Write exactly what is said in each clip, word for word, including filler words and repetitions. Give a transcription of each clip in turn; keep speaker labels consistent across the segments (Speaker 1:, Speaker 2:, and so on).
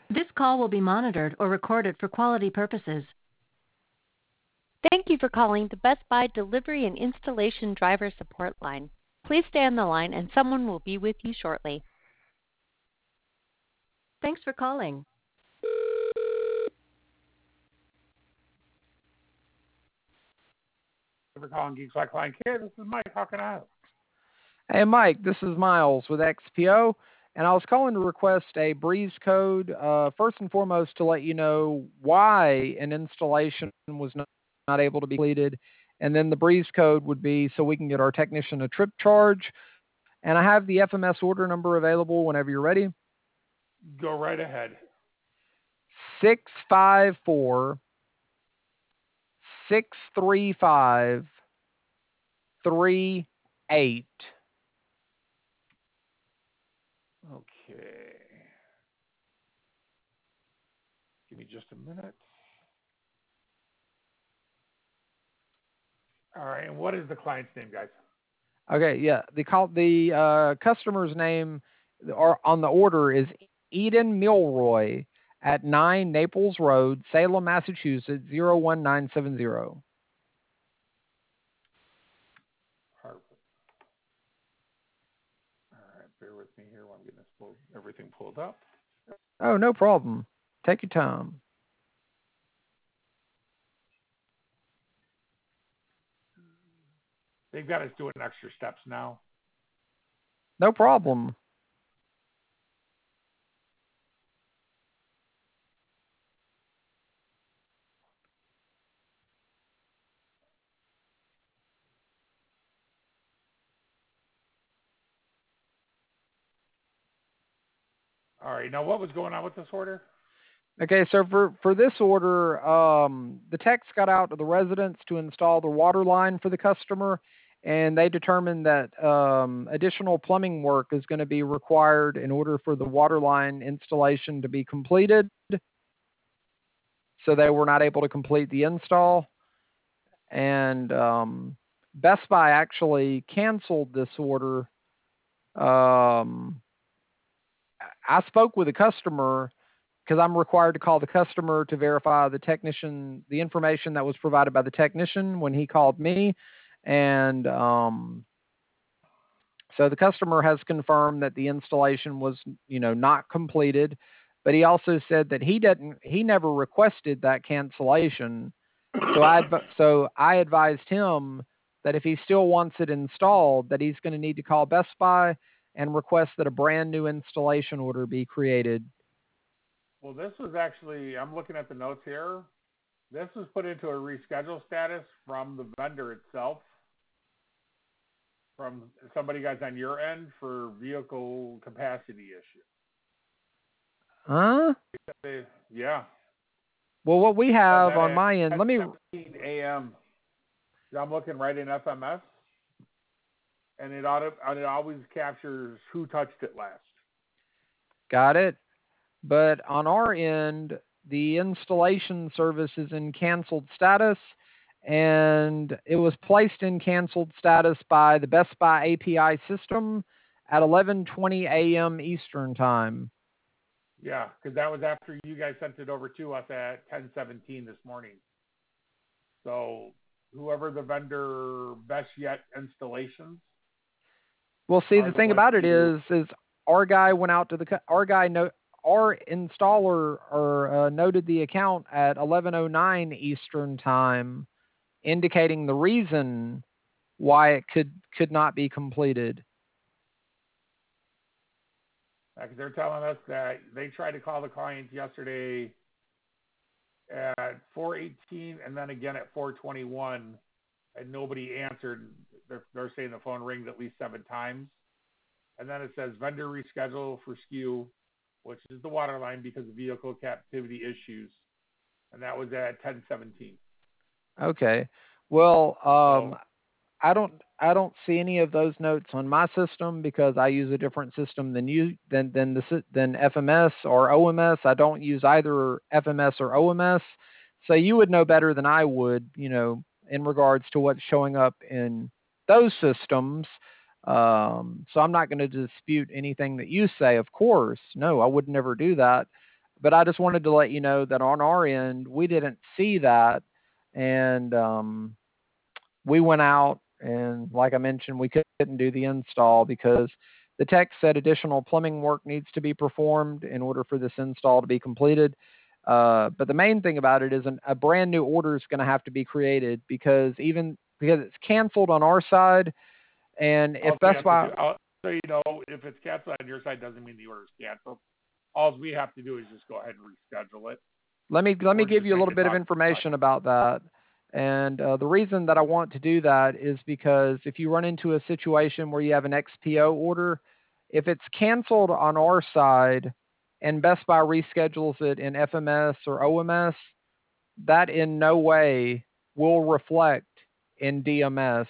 Speaker 1: This call will be monitored or recorded for quality purposes.
Speaker 2: Thank you for calling the Best Buy Delivery and Installation Driver Support Line. Please stay on the line and someone will be with you shortly.
Speaker 1: Thanks for calling.
Speaker 3: Thank you for calling Geeks Like Line Care. This is Mike. How can I help?
Speaker 4: Hey, Mike, this is Miles with X P O, and I was calling to request a Breeze code, uh, first and foremost to let you know why an installation was not, not able to be completed, and then the Breeze code would be so we can get our technician a trip charge. And I have the F M S order number available whenever you're ready.
Speaker 3: Go right ahead.
Speaker 4: six five four, six three five, three eight.
Speaker 3: Okay. Give me just a minute. All right, and what is the client's name, guys?
Speaker 4: Okay, yeah. The call the uh, customer's name or on the order is Eden Milroy at nine Naples Road, Salem, Massachusetts zero one nine seven zero.
Speaker 3: Perfect. All right, bear with me here while I'm getting this pulled, everything pulled up.
Speaker 4: Oh, no problem. Take your time.
Speaker 3: They've got us doing extra steps now.
Speaker 4: No problem.
Speaker 3: All right, now what was going on with this order?
Speaker 4: Okay, so for, for this order, um, the techs got out to the residence to install the water line for the customer, and they determined that um, additional plumbing work is going to be required in order for the water line installation to be completed. So they were not able to complete the install. And um, Best Buy actually canceled this order. Um, I spoke with a customer because I'm required to call the customer to verify the technician, the information that was provided by the technician when he called me. And um, so the customer has confirmed that the installation was, you know, not completed, but he also said that he didn't, he never requested that cancellation. So I, so I advised him that if he still wants it installed, that he's going to need to call Best Buy and request that a brand new installation order be created.
Speaker 3: Well, this was actually, I'm looking at the notes here. This was put into a reschedule status from the vendor itself, from somebody guys on your end for vehicle capacity issue.
Speaker 4: Huh?
Speaker 3: Yeah.
Speaker 4: Well, what we have on
Speaker 3: at
Speaker 4: my end, let me.
Speaker 3: seventeen a.m. I'm looking right in F M S, and it auto, and it always captures who touched it last.
Speaker 4: Got it. But on our end, the installation service is in canceled status, and it was placed in canceled status by the Best Buy A P I system at eleven twenty a.m. Eastern time.
Speaker 3: Yeah, because that was after you guys sent it over to us at ten seventeen this morning. So whoever the vendor, Best Yet Installations.
Speaker 4: Well, see, the thing about it is, is our guy went out to the our guy no our installer or uh, noted the account at eleven oh nine Eastern time, indicating the reason why it could could not be completed.
Speaker 3: Because they're telling us that they tried to call the client yesterday at four eighteen and then again at four twenty-one, and nobody answered. They're, they're saying the phone rings at least seven times. And then it says vendor reschedule for S K U, which is the water line because of vehicle captivity issues. And that was at ten seventeen.
Speaker 4: Okay. Well, um,
Speaker 3: so,
Speaker 4: I don't I don't see any of those notes on my system because I use a different system than you than than the than F M S or O M S. I don't use either F M S or O M S. So you would know better than I would, you know, in regards to what's showing up in those systems. Um, so I'm not going to dispute anything that you say, of course. No, I would never do that. but I just wanted to let you know that on our end, we didn't see that. And um, we went out, and like I mentioned, we couldn't do the install because the tech said additional plumbing work needs to be performed in order for this install to be completed. Uh, but the main thing about it is an, a brand new order is going to have to be created because even because it's canceled on our side, and if
Speaker 3: Also, we
Speaker 4: Best
Speaker 3: have
Speaker 4: Buy,
Speaker 3: to do- uh, so you know, if it's canceled on your side, doesn't mean the order's canceled. All we have to do is just go ahead and reschedule it.
Speaker 4: let me let me
Speaker 3: Or
Speaker 4: give
Speaker 3: just
Speaker 4: you a
Speaker 3: make
Speaker 4: little
Speaker 3: a
Speaker 4: bit of
Speaker 3: doc-
Speaker 4: information about that. And uh, the reason that I want to do that is because if you run into a situation where you have an X P O order, if it's canceled on our side and Best Buy reschedules it in F M S or O M S, that in no way will reflect in D M S.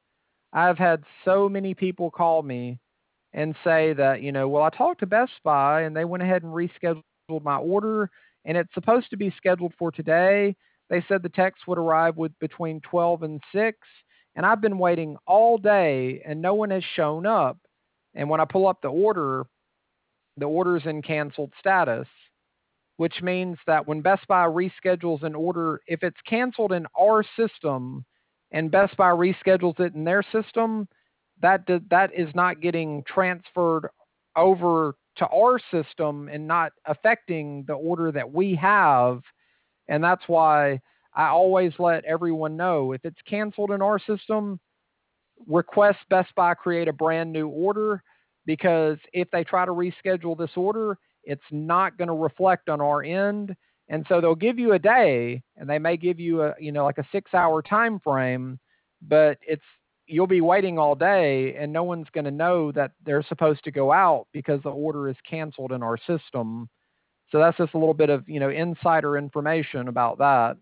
Speaker 4: I've had so many people call me and say that, you know, well, I talked to Best Buy and they went ahead and rescheduled my order and it's supposed to be scheduled for today. They said the text would arrive with between twelve and six, and I've been waiting all day and no one has shown up. And when I pull up the order, the order's in canceled status, which means that when Best Buy reschedules an order, if it's canceled in our system and Best Buy reschedules it in their system, that d- that is not getting transferred over to our system and not affecting the order that we have. And that's why I always let everyone know if it's canceled in our system, request Best Buy create a brand new order, because if they try to reschedule this order, it's not going to reflect on our end. And so they'll give you a day and they may give you a, you know, like a six hour time frame, but it's, you'll be waiting all day and no one's going to know that they're supposed to go out because the order is canceled in our system. So that's just a little bit of, you know, insider information about that.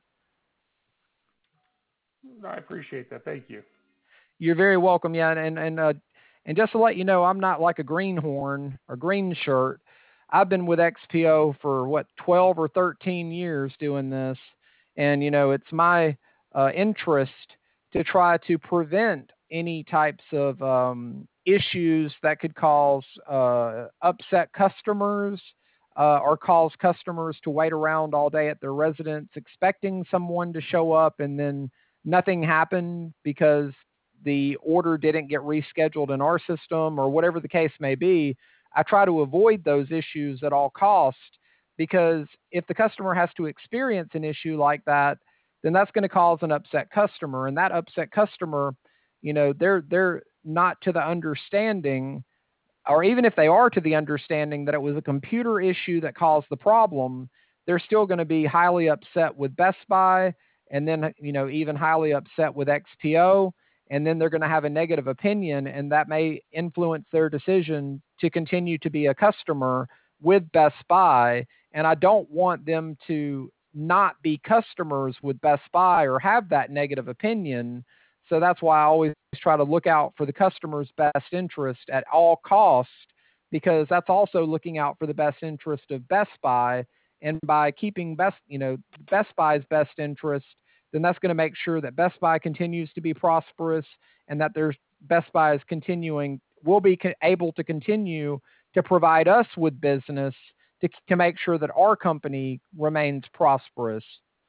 Speaker 3: I appreciate that. Thank you.
Speaker 4: You're very welcome. Yeah. And, and, uh, and just to let you know, I'm not like a greenhorn or green shirt. I've been with X P O for what, twelve or thirteen years doing this. And, you know, it's my uh, interest to try to prevent any types of um, issues that could cause uh, upset customers uh, or cause customers to wait around all day at their residence expecting someone to show up and then nothing happened because the order didn't get rescheduled in our system or whatever the case may be. I try to avoid those issues at all costs, because if the customer has to experience an issue like that, then that's going to cause an upset customer. And that upset customer, you know, they're they're not to the understanding, or even if they are to the understanding that it was a computer issue that caused the problem, they're still going to be highly upset with Best Buy, and then, you know, even highly upset with X P O. And then they're going to have a negative opinion, and that may influence their decision to continue to be a customer with Best Buy. And I don't want them to not be customers with Best Buy or have that negative opinion. So that's why I always try to look out for the customer's best interest at all costs, because that's also looking out for the best interest of Best Buy. And by keeping best, you know, Best Buy's best interest, then that's going to make sure that Best Buy continues to be prosperous, and that there's Best Buy is continuing, will be co- able to continue to provide us with business to, to make sure that our company remains prosperous.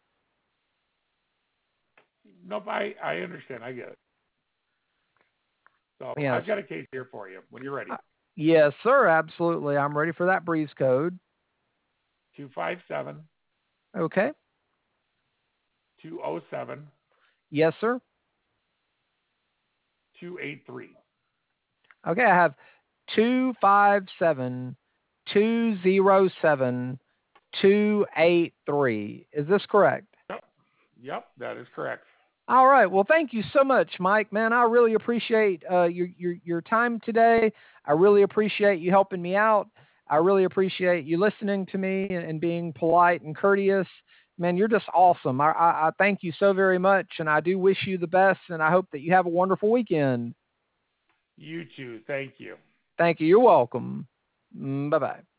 Speaker 3: Nope, I, I understand. I get it. So
Speaker 4: Yes.
Speaker 3: I've got a case here for you when you're ready.
Speaker 4: Uh, yes, sir. Absolutely. I'm ready for that breeze code.
Speaker 3: two five seven,
Speaker 4: Okay.
Speaker 3: two oh seven,
Speaker 4: Yes, sir.
Speaker 3: two eight three.
Speaker 4: Okay. I have two five seven, two zero seven, two eight three. Is this correct?
Speaker 3: Yep. Yep, that is correct.
Speaker 4: All right. Well, thank you so much, Mike. Man, I really appreciate uh, your, your your time today. I really appreciate you helping me out. I really appreciate you listening to me and, and being polite and courteous. Man, you're just awesome. I, I, I thank you so very much, and I do wish you the best, and I hope that you have a wonderful weekend.
Speaker 3: You too. Thank you.
Speaker 4: Thank you. You're welcome. Mm, bye-bye.